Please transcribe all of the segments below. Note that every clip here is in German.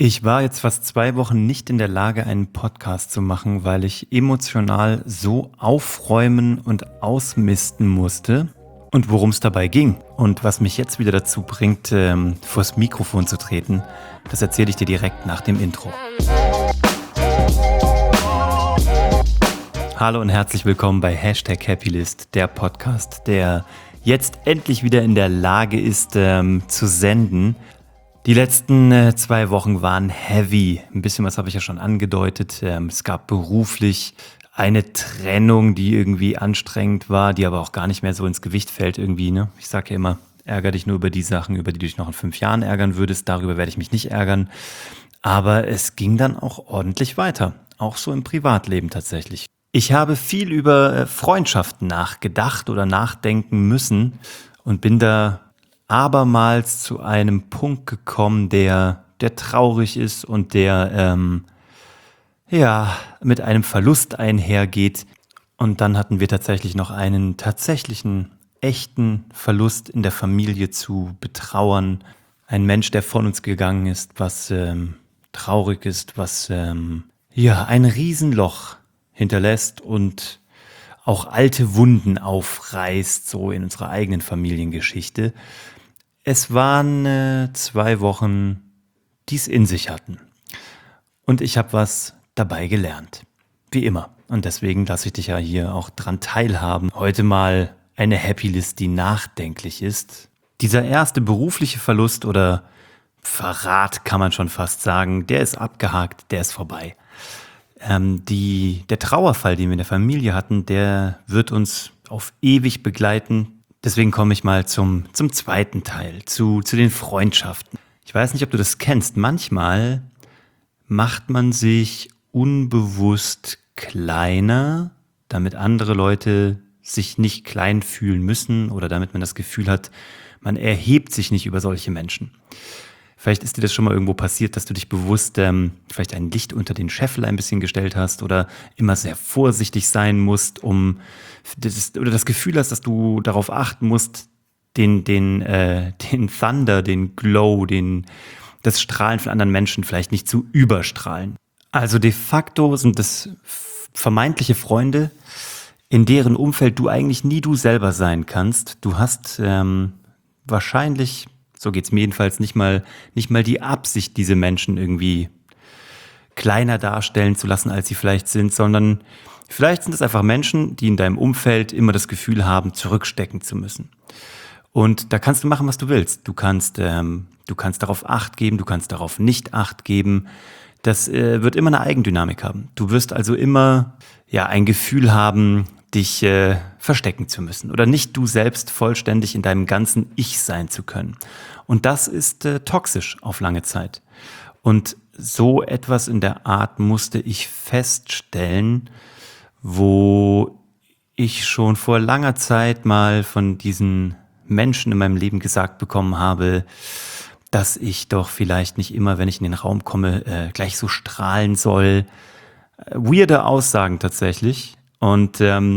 Ich war jetzt fast 2 Wochen nicht in der Lage, einen Podcast zu machen, weil ich emotional so aufräumen und ausmisten musste. Und worum es dabei ging und was mich jetzt wieder dazu bringt, vors Mikrofon zu treten, das erzähle ich dir direkt nach dem Intro. Hallo und herzlich willkommen bei #Happylist, der Podcast, der jetzt endlich wieder in der Lage ist, zu senden. Die letzten 2 Wochen waren heavy. Ein bisschen was habe ich ja schon angedeutet. Es gab beruflich eine Trennung, die irgendwie anstrengend war, die aber auch gar nicht mehr so ins Gewicht fällt irgendwie. Ne? Ich sage ja immer, ärgere dich nur über die Sachen, über die du dich noch in 5 Jahren ärgern würdest. Darüber werde ich mich nicht ärgern. Aber es ging dann auch ordentlich weiter. Auch so im Privatleben tatsächlich. Ich habe viel über Freundschaften nachgedacht oder nachdenken müssen und bin da abermals zu einem Punkt gekommen, der traurig ist und der mit einem Verlust einhergeht. Und dann hatten wir tatsächlich noch einen tatsächlichen, echten Verlust in der Familie zu betrauern. Ein Mensch, der von uns gegangen ist, was traurig ist, was ein Riesenloch hinterlässt und auch alte Wunden aufreißt, so in unserer eigenen Familiengeschichte. Es waren 2 Wochen, die es in sich hatten. Und ich habe was dabei gelernt. Wie immer. Und deswegen lasse ich dich ja hier auch dran teilhaben. Heute mal eine Happylist, die nachdenklich ist. Dieser erste berufliche Verlust oder Verrat kann man schon fast sagen, der ist abgehakt, der ist vorbei. Der Trauerfall, den wir in der Familie hatten, der wird uns auf ewig begleiten. Deswegen komme ich mal zum zweiten Teil, zu den Freundschaften. Ich weiß nicht, ob du das kennst. Manchmal macht man sich unbewusst kleiner, damit andere Leute sich nicht klein fühlen müssen oder damit man das Gefühl hat, man erhebt sich nicht über solche Menschen. Vielleicht ist dir das schon mal irgendwo passiert, dass du dich bewusst vielleicht ein Licht unter den Scheffel ein bisschen gestellt hast oder immer sehr vorsichtig sein musst, oder das Gefühl hast, dass du darauf achten musst, den Thunder, den Glow, das Strahlen von anderen Menschen vielleicht nicht zu überstrahlen. Also de facto sind das vermeintliche Freunde, in deren Umfeld du eigentlich nie du selber sein kannst. Du hast wahrscheinlich, so geht's mir jedenfalls, nicht mal die Absicht, diese Menschen irgendwie kleiner darstellen zu lassen, als sie vielleicht sind, sondern vielleicht sind es einfach Menschen, die in deinem Umfeld immer das Gefühl haben, zurückstecken zu müssen. Und da kannst du machen, was du willst. Du kannst darauf Acht geben, du kannst darauf nicht Acht geben. Das wird immer eine Eigendynamik haben. Du wirst also immer ein Gefühl haben, dich verstecken zu müssen oder nicht du selbst vollständig in deinem ganzen Ich sein zu können. Und das ist toxisch auf lange Zeit. Und so etwas in der Art musste ich feststellen, wo ich schon vor langer Zeit mal von diesen Menschen in meinem Leben gesagt bekommen habe, dass ich doch vielleicht nicht immer, wenn ich in den Raum komme, gleich so strahlen soll. Weirde Aussagen tatsächlich. Und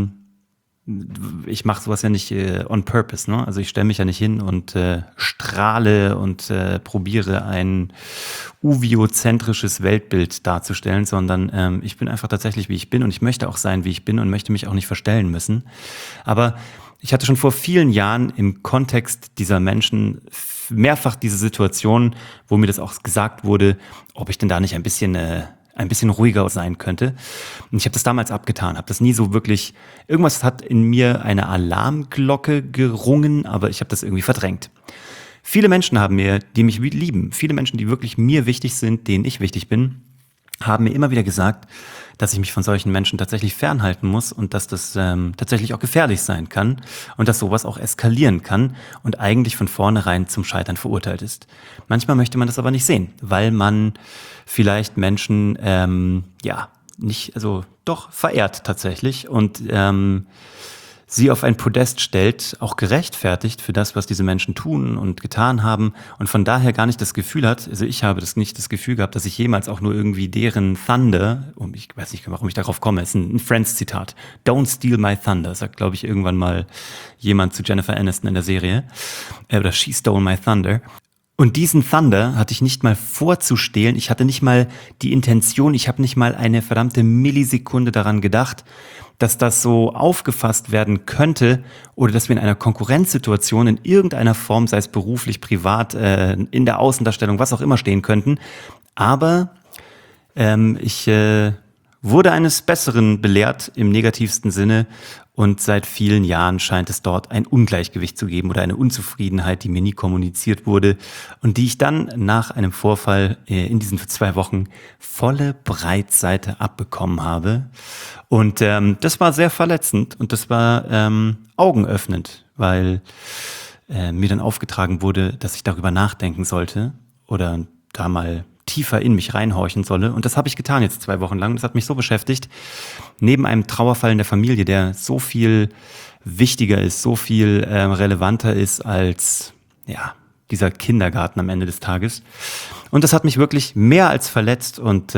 ich mache sowas ja nicht on purpose, ne? Also ich stelle mich ja nicht hin und strahle und probiere ein uviozentrisches Weltbild darzustellen, sondern ich bin einfach tatsächlich, wie ich bin und ich möchte auch sein, wie ich bin und möchte mich auch nicht verstellen müssen. Aber ich hatte schon vor vielen Jahren im Kontext dieser Menschen mehrfach diese Situation, wo mir das auch gesagt wurde, ob ich denn da nicht ein bisschen ruhiger sein könnte. Und ich habe das damals abgetan, habe das nie so wirklich, irgendwas hat in mir eine Alarmglocke gerungen, aber ich habe das irgendwie verdrängt. Viele Menschen die mich lieben, viele Menschen, die wirklich mir wichtig sind, denen ich wichtig bin, haben mir immer wieder gesagt, dass ich mich von solchen Menschen tatsächlich fernhalten muss und dass das tatsächlich auch gefährlich sein kann und dass sowas auch eskalieren kann und eigentlich von vornherein zum Scheitern verurteilt ist. Manchmal möchte man das aber nicht sehen, weil man vielleicht Menschen doch verehrt tatsächlich und sie auf ein Podest stellt, auch gerechtfertigt für das, was diese Menschen tun und getan haben und von daher gar nicht das Gefühl hat, also ich habe nicht das Gefühl gehabt, dass ich jemals auch nur irgendwie deren Thunder, und ich weiß nicht, warum ich darauf komme, ist ein Friends-Zitat, "Don't steal my thunder", sagt, glaube ich, irgendwann mal jemand zu Jennifer Aniston in der Serie, oder "She stole my thunder", Und diesen Thunder hatte ich nicht mal vorzustehlen. Ich hatte nicht mal die Intention, ich habe nicht mal eine verdammte Millisekunde daran gedacht, dass das so aufgefasst werden könnte oder dass wir in einer Konkurrenzsituation in irgendeiner Form, sei es beruflich, privat, in der Außendarstellung, was auch immer stehen könnten. Aber ich wurde eines Besseren belehrt im negativsten Sinne und seit vielen Jahren scheint es dort ein Ungleichgewicht zu geben oder eine Unzufriedenheit, die mir nie kommuniziert wurde und die ich dann nach einem Vorfall in diesen 2 Wochen volle Breitseite abbekommen habe. Und das war sehr verletzend und das war augenöffnend, weil mir dann aufgetragen wurde, dass ich darüber nachdenken sollte oder da mal tiefer in mich reinhorchen solle. Und das habe ich getan jetzt 2 Wochen lang. Das hat mich so beschäftigt. Neben einem Trauerfall in der Familie, der so viel wichtiger ist, so viel relevanter ist als dieser Kindergarten am Ende des Tages. Und das hat mich wirklich mehr als verletzt und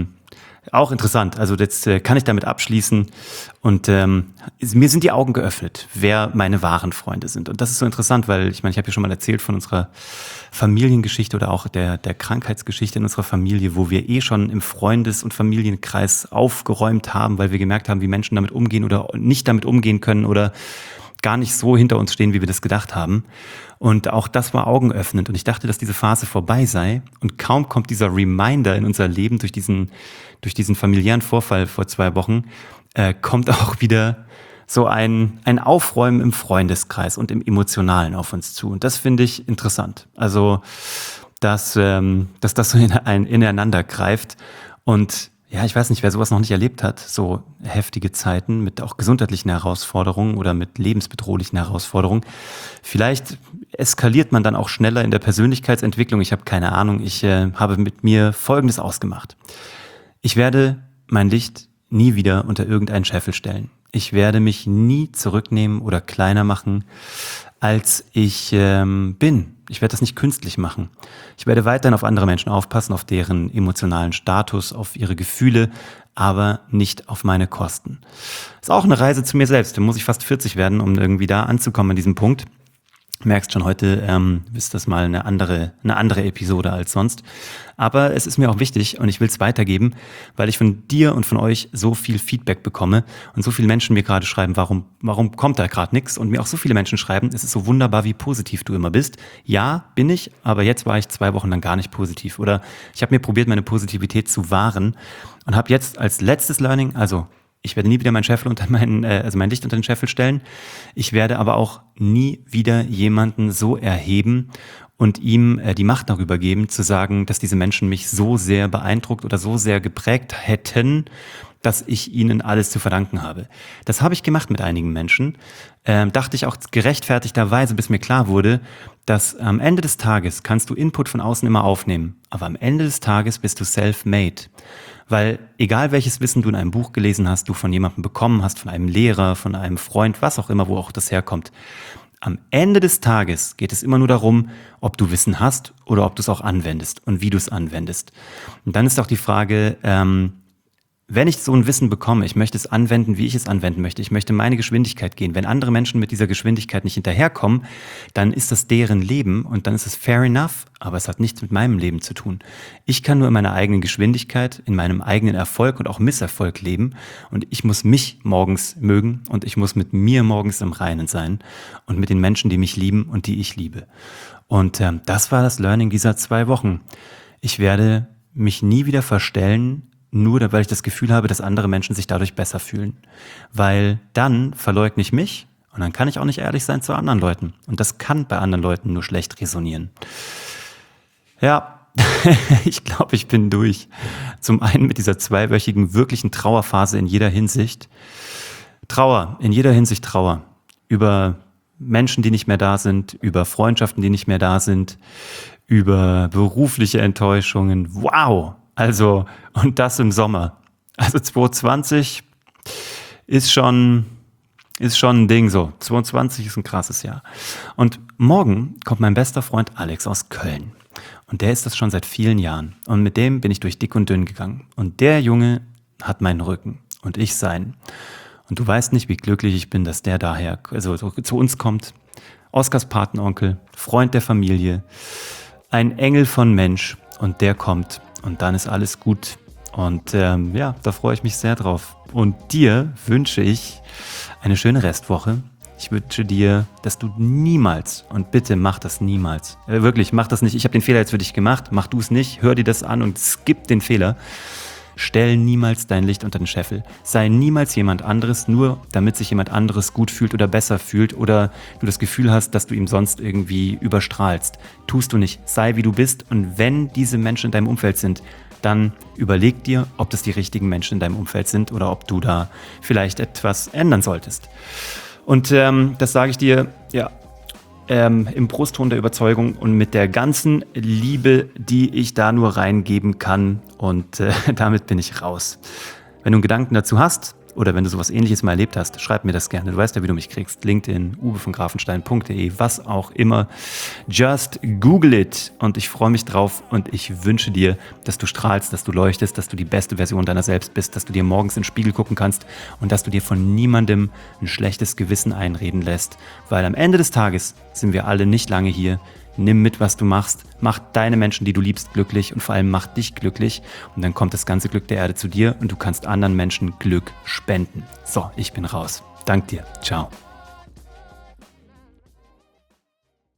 auch interessant. Also jetzt kann ich damit abschließen und mir sind die Augen geöffnet, wer meine wahren Freunde sind. Und das ist so interessant, weil ich habe ja schon mal erzählt von unserer Familiengeschichte oder auch der Krankheitsgeschichte in unserer Familie, wo wir schon im Freundes- und Familienkreis aufgeräumt haben, weil wir gemerkt haben, wie Menschen damit umgehen oder nicht damit umgehen können oder gar nicht so hinter uns stehen, wie wir das gedacht haben. Und auch das war augenöffnend. Und ich dachte, dass diese Phase vorbei sei. Und kaum kommt dieser Reminder in unser Leben durch diesen familiären Vorfall vor 2 Wochen, kommt auch wieder so ein Aufräumen im Freundeskreis und im Emotionalen auf uns zu. Und das finde ich interessant. Also, dass das so ineinander greift. Und ja, ich weiß nicht, wer sowas noch nicht erlebt hat, so heftige Zeiten mit auch gesundheitlichen Herausforderungen oder mit lebensbedrohlichen Herausforderungen. Vielleicht eskaliert man dann auch schneller in der Persönlichkeitsentwicklung. Ich habe keine Ahnung. Ich habe mit mir Folgendes ausgemacht. Ich werde mein Licht nie wieder unter irgendeinen Scheffel stellen. Ich werde mich nie zurücknehmen oder kleiner machen, als ich bin. Ich werde das nicht künstlich machen. Ich werde weiterhin auf andere Menschen aufpassen, auf deren emotionalen Status, auf ihre Gefühle, aber nicht auf meine Kosten. Ist auch eine Reise zu mir selbst. Da muss ich fast 40 werden, um irgendwie da anzukommen an diesem Punkt. Merkst schon, heute ist das mal eine andere Episode als sonst. Aber es ist mir auch wichtig und ich will es weitergeben, weil ich von dir und von euch so viel Feedback bekomme und so viele Menschen mir gerade schreiben, warum kommt da gerade nichts? Und mir auch so viele Menschen schreiben, es ist so wunderbar, wie positiv du immer bist. Ja, bin ich, aber jetzt war ich 2 Wochen lang gar nicht positiv. Oder ich habe mir probiert, meine Positivität zu wahren und habe jetzt als letztes Learning, also ich werde nie wieder mein Licht unter den Scheffel stellen. Ich werde aber auch nie wieder jemanden so erheben und ihm die Macht darüber geben, zu sagen, dass diese Menschen mich so sehr beeindruckt oder so sehr geprägt hätten, dass ich ihnen alles zu verdanken habe. Das habe ich gemacht mit einigen Menschen. Dachte ich auch gerechtfertigterweise, bis mir klar wurde, dass am Ende des Tages kannst du Input von außen immer aufnehmen, aber am Ende des Tages bist du self-made. Weil egal welches Wissen du in einem Buch gelesen hast, du von jemandem bekommen hast, von einem Lehrer, von einem Freund, was auch immer, wo auch das herkommt, am Ende des Tages geht es immer nur darum, ob du Wissen hast oder ob du es auch anwendest und wie du es anwendest. Und dann ist auch die Frage, wenn ich so ein Wissen bekomme, ich möchte es anwenden, wie ich es anwenden möchte. Ich möchte meine Geschwindigkeit gehen. Wenn andere Menschen mit dieser Geschwindigkeit nicht hinterherkommen, dann ist das deren Leben und dann ist es fair enough, aber es hat nichts mit meinem Leben zu tun. Ich kann nur in meiner eigenen Geschwindigkeit, in meinem eigenen Erfolg und auch Misserfolg leben und ich muss mich morgens mögen und ich muss mit mir morgens im Reinen sein und mit den Menschen, die mich lieben und die ich liebe. Und das war das Learning dieser 2 Wochen. Ich werde mich nie wieder verstellen, nur weil ich das Gefühl habe, dass andere Menschen sich dadurch besser fühlen. Weil dann verleugne ich mich und dann kann ich auch nicht ehrlich sein zu anderen Leuten. Und das kann bei anderen Leuten nur schlecht resonieren. Ja, ich glaube, ich bin durch. Zum einen mit dieser 2-wöchigen wirklichen Trauerphase in jeder Hinsicht. Trauer, in jeder Hinsicht Trauer. Über Menschen, die nicht mehr da sind, über Freundschaften, die nicht mehr da sind, über berufliche Enttäuschungen. Wow! Also, und das im Sommer. Also 2020 ist schon ein Ding so. 2020 ist ein krasses Jahr. Und morgen kommt mein bester Freund Alex aus Köln. Und der ist das schon seit vielen Jahren. Und mit dem bin ich durch dick und dünn gegangen. Und der Junge hat meinen Rücken und ich seinen. Und du weißt nicht, wie glücklich ich bin, dass der daher, also zu uns kommt. Oskars Patenonkel, Freund der Familie. ein Engel von Mensch und der kommt und dann ist alles gut. Und ja, da freue ich mich sehr drauf. Und dir wünsche ich eine schöne Restwoche. Ich wünsche dir, dass du niemals, und bitte mach das niemals, wirklich, mach das nicht, ich habe den Fehler jetzt für dich gemacht, mach du es nicht, hör dir das an und skip den Fehler. Stell niemals dein Licht unter den Scheffel. Sei niemals jemand anderes, nur damit sich jemand anderes gut fühlt oder besser fühlt oder du das Gefühl hast, dass du ihm sonst irgendwie überstrahlst. Tust du nicht. Sei wie du bist und wenn diese Menschen in deinem Umfeld sind, dann überleg dir, ob das die richtigen Menschen in deinem Umfeld sind oder ob du da vielleicht etwas ändern solltest. Und das sage ich dir, ja, im Brustton der Überzeugung und mit der ganzen Liebe, die ich da nur reingeben kann. Und damit bin ich raus. Wenn du einen Gedanken dazu hast oder wenn du sowas Ähnliches mal erlebt hast, schreib mir das gerne. Du weißt ja, wie du mich kriegst. LinkedIn, uwevongrafenstein.de, was auch immer. Just Google it. Und ich freue mich drauf und ich wünsche dir, dass du strahlst, dass du leuchtest, dass du die beste Version deiner selbst bist, dass du dir morgens in den Spiegel gucken kannst und dass du dir von niemandem ein schlechtes Gewissen einreden lässt. Weil am Ende des Tages sind wir alle nicht lange hier. Nimm mit, was du machst, mach deine Menschen, die du liebst, glücklich und vor allem mach dich glücklich und dann kommt das ganze Glück der Erde zu dir und du kannst anderen Menschen Glück spenden. So, ich bin raus. Dank dir. Ciao.